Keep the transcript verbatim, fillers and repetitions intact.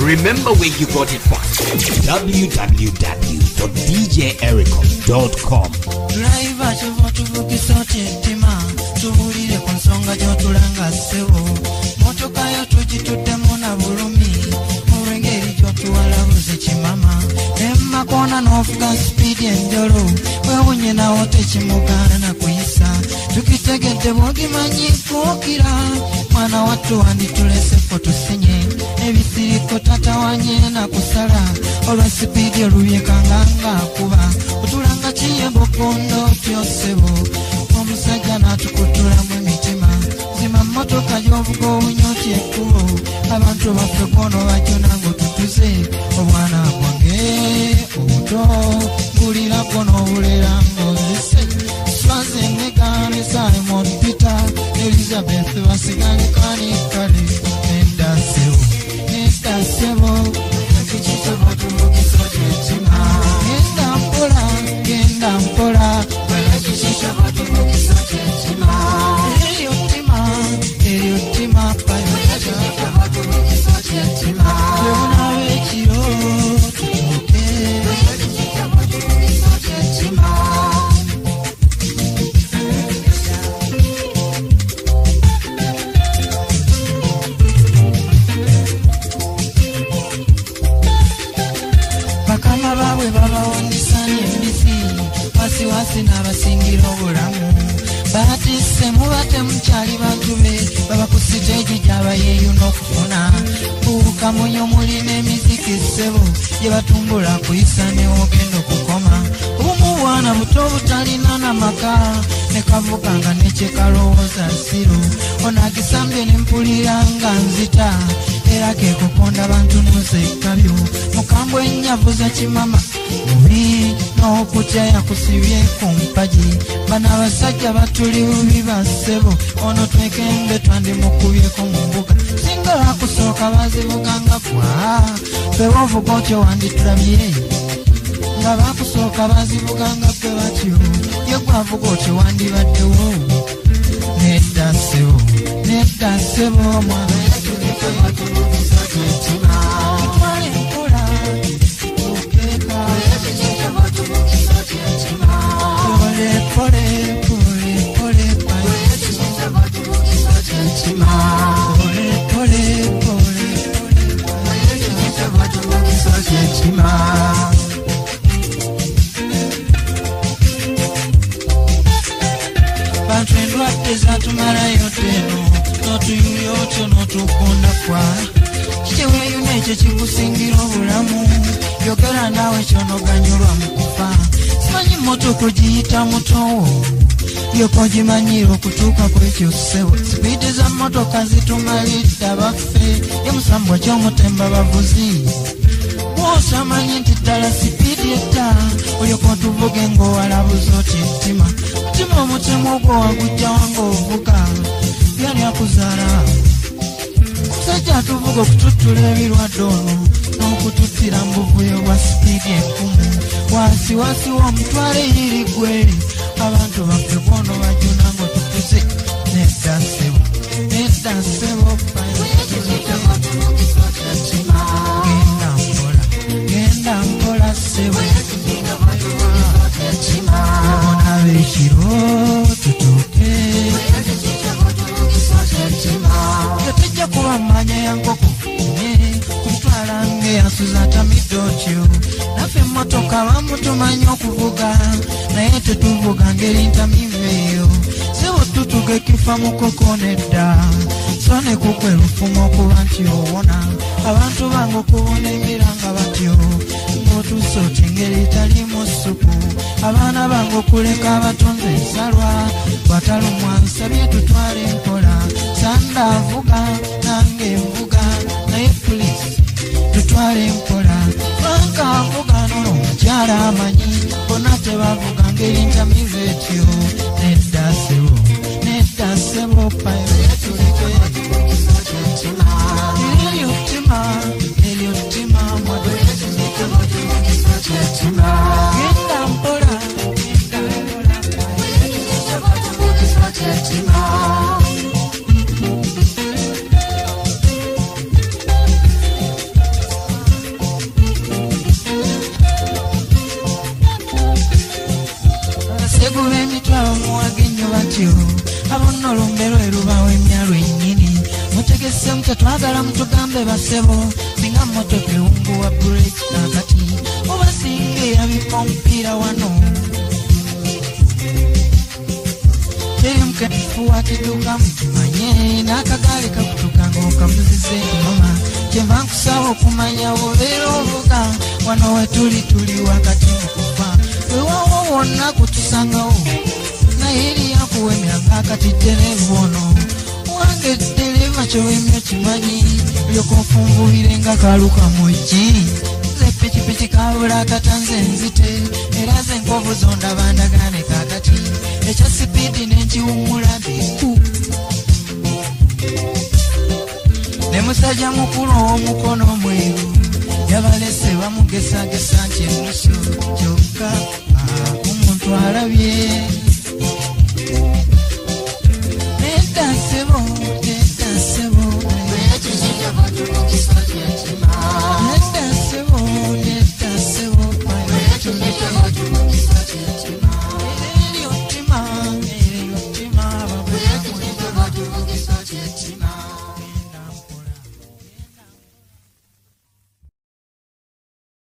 Remember where you got it from. w w w dot d j ericom dot com. Driver chivo tuvukisoti tima tubulire ku nsonga gy'otulanga ssebo motoka yo tugituddemu na bulumi olw'engeri gy'otuwalabuze kimama emmakona n'ofuga sipiidi enjolo wewunye nawo tekimugaana kuyisa tukitegedde bwogimanyi kuukira mwana wattu wanditulesefo tusinye ebisiriko tatawanye na kusala olwa sipiidi olubyekanganga akuba otulanga kiyembokondo tyosebo omusajja n'atukutulamu emitima zima mmotoka gy'ovuga obunyoti ekkubo abantu baffe kono bajuna ng'otutuze obwana bwange obuto mbulira kono obulera ng'ozise Schwarzenegger, Simon Peter, Elizabeth basigalikani kale endasebo endasebo ekikisebo tubukisoti etima genda mpola genda mpola ekikisebo tubukisoti etima eryo ttima eryo ttima ekikisebo tubukisoti etima yona ekiro tutuuke ekikisebo tubukisoti etima. Bakama bawe babawandisanya embisi wasiwasi n'abasingira obulamu baatisse mubate mukyali bantu be baba ku siteegi gy'abayeeyuna okufuna buuka munyo mulina emiziki ssebo gye batumbula kuyisa neogenda okukoma obumu bwana buto butalina n'amaka ne kavuga nga nekyekalowooza siro ono agisambye nempulira nga nzita era keekukonda bantu nuze ekkabyo mukambwe ennyavuza kimama mubi n'okutya yakusibye ku mpagi bano abasajja batuli bubi bassebo ono twekembe twandimukubyeko mu mbuga singa bakusooka bazivuganga gwa fewe ovuga otyo wanditulabye nga bakusooka bazivuganga gwe batyo ye gwavuga otyo wandibaddewo nedda ssebo nedda ssebo mwana tutwale mpola tukeeka pole pole pole pole pole pole pole bantu endwadde zatumalayo teno n'otuyulya otyo n'otukunda kwa kiteweeyuna ekyo kikusingira obulamu yogera naawe kyonoganyulwa mu kufa simanyi mmotoka ogiyita mutowo yoko gimanyira okutuuka kwekyo ssebo sipiidi za mmotoka zitumalidde abaffe yemusambwa ky'omutemba bavuzi bw'osamanyi nti ddala sipiidi etta olyoka otuvuge ng'owalabuza oti ettima mutima omutemu ogwo wagujja wanga ovuga byali akuzaala musajja atuvuga okututtula ebirwadde ono n'okututtira mu buvuyo bwa sipiidi enkumu wasiwasi w'omutwale yiri gweri abantu baffe bono bajuna ng'otutuze nedda ssebo nedda ssebo genda mpola genda mpola ssebo bona ab'ekiro tutuuke tetujja kuba mmanya ya nkoko kutwala ng'eyasuza atamidde otyo naffe emmotoka abamu tumanyi okuvuga naye tetuvuga ngeri ntamivu eyo sebo tutuga ekifa mukoko nedda so ne kukwe lufumo okuba nti owona abantu bange okubona emira nga batyo ng'otuuse oti engeri etalimu ssupu abaana bange okuleka abatonze ensalwa batalumwa nsabye tutwale empola sanda avuga nange envuga naye pulisi tutwale empola franka avuga nono omukyala amanyi bonna tebavuga ngeri ntamivu etyo nedda ssebo nedda ssebo paetuleke eryo ttima eryo ttima genda mpola genda mpola. sebo singa moto peungu wa break nakati oba singe yabipa mpira wano Temke fuati duka mtumanye nakagale kakutukanga okamuzize mama Chemba nkusawo kumanya obero ovuga wano wetuli tuli wakati mukufa wewawo wonna kutusangawo na hili yakuwemya kakati televu ono wange televa chowemya chimanyi lyokonfunvulire nga kaluka moji ze pichi pichi kabula katanze nzite era ze nkovu zonda bandagane kakati echa sipidi nenchiwumula biku Nemusajja mukulu omukono